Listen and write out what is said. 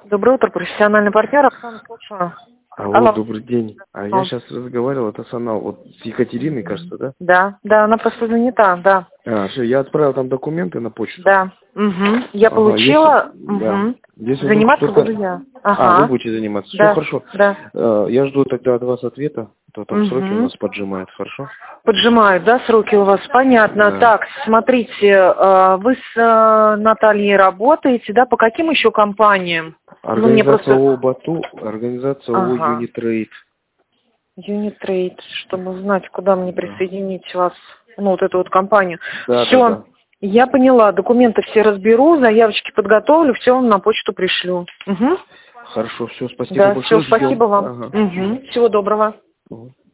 Доброе утро, профессиональный партнер. Оксана, слушаю. Алло, добрый день. Я Алло. сейчас разговаривал, это Санал, вот с Екатериной, кажется, да? Да, она просто занята, да. Всё, я отправил там документы на почту. Да. Угу. Я Ага, получила. да. Если Заниматься вдруг буду я. вы будете заниматься. Да. Все хорошо. Да. Я жду тогда от вас ответа, то там сроки у Угу. нас поджимают, хорошо? Поджимают, да, сроки у вас? Понятно. Да. Так, смотрите, вы с Натальей работаете, да? По каким еще компаниям? Ну, мне Организация просто... ООО «Бату», организация ООО Ага. «Юнитрейд». Юнитрейд, чтобы знать, куда мне присоединить вас, ну, вот эту вот компанию. Да, Все, да. я поняла, документы все разберу, заявочки подготовлю, все вам на почту пришлю. Угу. Хорошо, все, спасибо Да, большое. все, спасибо Ждем. вам. Ага. Угу. Всего доброго. Угу.